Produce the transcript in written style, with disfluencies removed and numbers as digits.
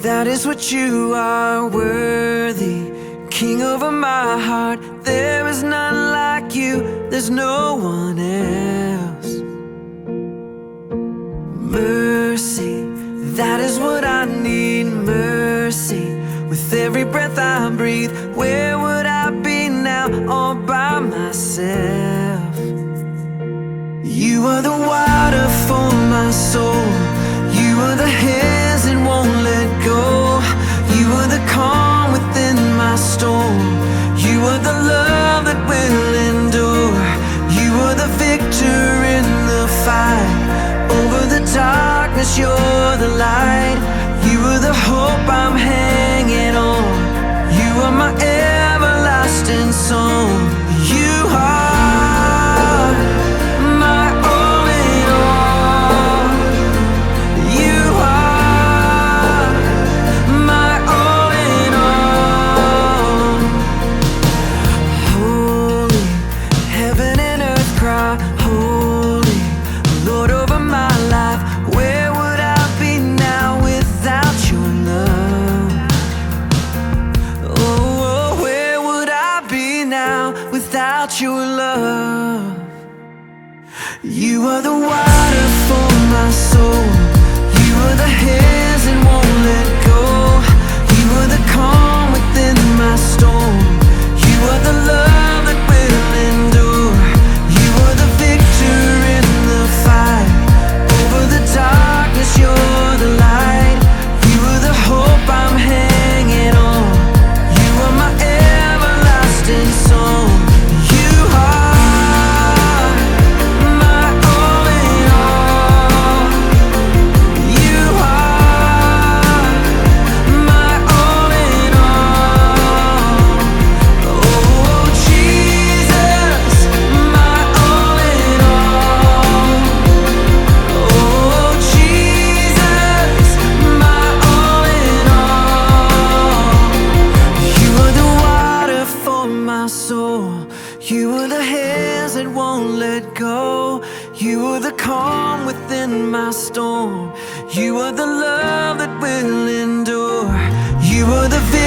That is what you are, worthy, King over my heart. There is none like you, there's no one else. Mercy, that is what I need, mercy. With every breath I breathe, where would I be now all by myself? You are the water for my soul. You are the hands that won't let go. You are the calm within my storm. You are the love that will endure. You are the victor in the fight. Over the darkness, you're the light. You are the hope I'm hanging on. You are my everlasting song. You are my all in all. You are my all in all. Holy, heaven and earth cry, holy, Lord over my life. Where would I be now without your love? Oh, where would I be now without your love? You are the water for my soul. You are the hands that won't let go. You are the calm within my storm. You are the love that will endure. You are the victor in the fight. Over the darkness, you're the light. You are the hope I'm hanging on. You are my everlasting song. You are my all in all. You are my all in all. Oh, Jesus, my all in all. Oh, Jesus, my all in all. You are the water for my soul. You are the hands that won't let go. You are the calm within my storm. You are the love that will endure. You are the